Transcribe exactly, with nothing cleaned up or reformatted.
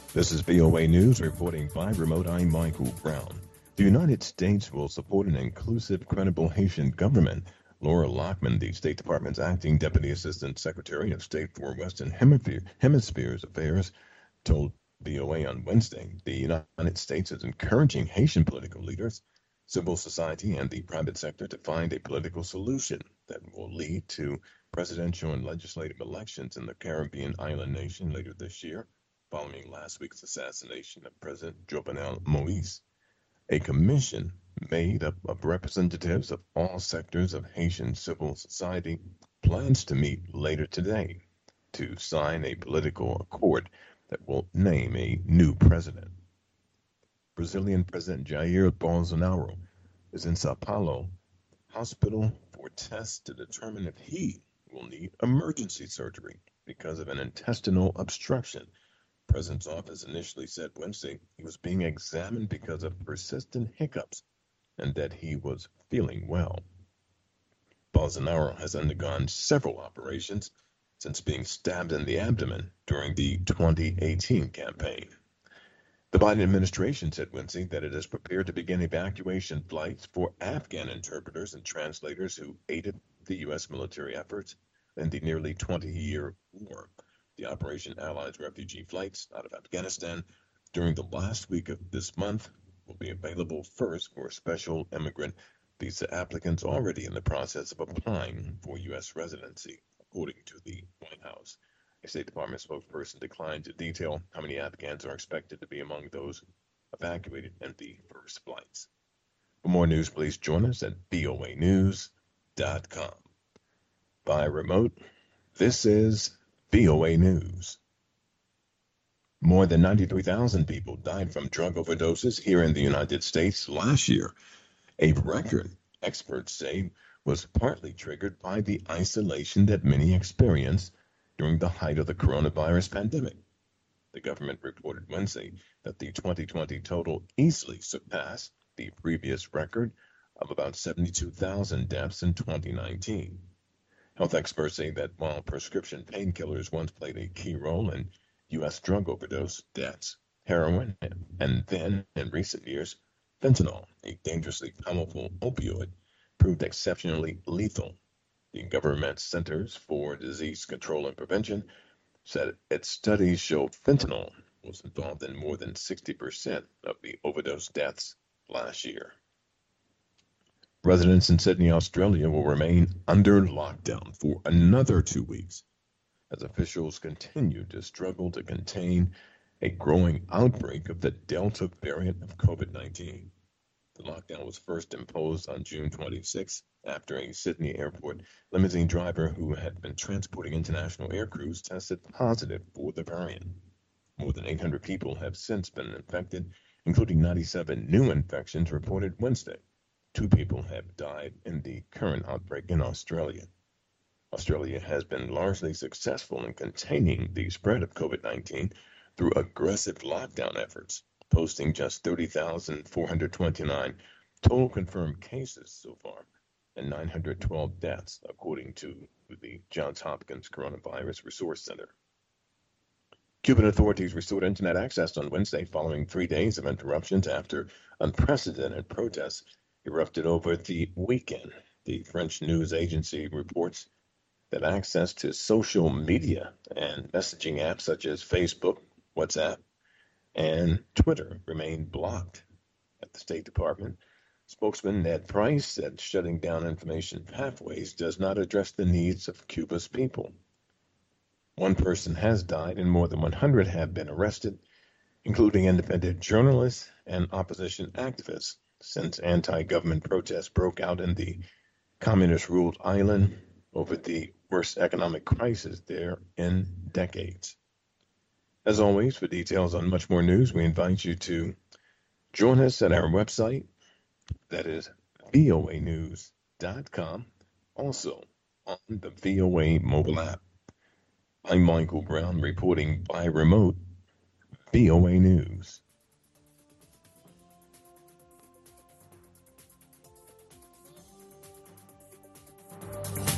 This is V O A News reporting by remote. I'm Michael Brown. The United States will support an inclusive, credible Haitian government. Laura Lockman, the State Department's acting Deputy Assistant Secretary of State for Western Hemisphere, Hemisphere's Affairs, told V O A on Wednesday the United States is encouraging Haitian political leaders, civil society, and the private sector to find a political solution that will lead to presidential and legislative elections in the Caribbean island nation later this year, following last week's assassination of President Jovenel Moise. A commission made up of representatives of all sectors of Haitian civil society plans to meet later today to sign a political accord that will name a new president. Brazilian President Jair Bolsonaro is in Sao Paulo hospital for tests to determine if he will need emergency surgery because of an intestinal obstruction. The president's office initially said Wednesday he was being examined because of persistent hiccups and that he was feeling well. Bolsonaro has undergone several operations since being stabbed in the abdomen during the twenty eighteen campaign. The Biden administration said Wednesday that it is prepared to begin evacuation flights for Afghan interpreters and translators who aided the U S military efforts in the nearly twenty-year war. The operation outlines refugee flights out of Afghanistan during the last week of this month will be available first for special immigrant visa applicants already in the process of applying for U S residency, according to the White House. A State Department spokesperson declined to detail how many Afghans are expected to be among those evacuated in the first flights. For more news, please join us at V O A news dot com. By remote, this is V O A News. More than ninety-three thousand people died from drug overdoses here in the United States last year, a record experts say was partly triggered by the isolation that many experienced during the height of the coronavirus pandemic. The government reported Wednesday that the twenty twenty total easily surpassed the previous record of about seventy-two thousand deaths in twenty nineteen. Health experts say that while prescription painkillers once played a key role in U S drug overdose deaths, heroin, and then, in recent years, fentanyl, a dangerously powerful opioid, proved exceptionally lethal. The government Centers for Disease Control and Prevention said its studies showed fentanyl was involved in more than sixty percent of the overdose deaths last year. Residents in Sydney, Australia will remain under lockdown for another two weeks as officials continue to struggle to contain a growing outbreak of the Delta variant of COVID nineteen. The lockdown was first imposed on June twenty-sixth after a Sydney airport limousine driver who had been transporting international air crews tested positive for the variant. More than eight hundred people have since been infected, including ninety-seven new infections reported Wednesday. Two people have died in the current outbreak in Australia. Australia has been largely successful in containing the spread of COVID nineteen through aggressive lockdown efforts, posting just thirty thousand four hundred twenty-nine total confirmed cases so far and nine hundred twelve deaths, according to the Johns Hopkins Coronavirus Resource Center. Cuban authorities restored internet access on Wednesday following three days of interruptions after unprecedented protests erupted over the weekend. The French news agency reports that access to social media and messaging apps such as Facebook, WhatsApp, and Twitter remained blocked. At the State Department, spokesman Ned Price said shutting down information pathways does not address the needs of Cuba's people. One person has died and more than one hundred have been arrested, including independent journalists and opposition activists, since anti-government protests broke out in the communist-ruled island over the worst economic crisis there in decades. As always, for details on much more news, we invite you to join us at our website, that is V O A news dot com, also on the V O A mobile app. I'm Michael Brown reporting by remote, V O A News.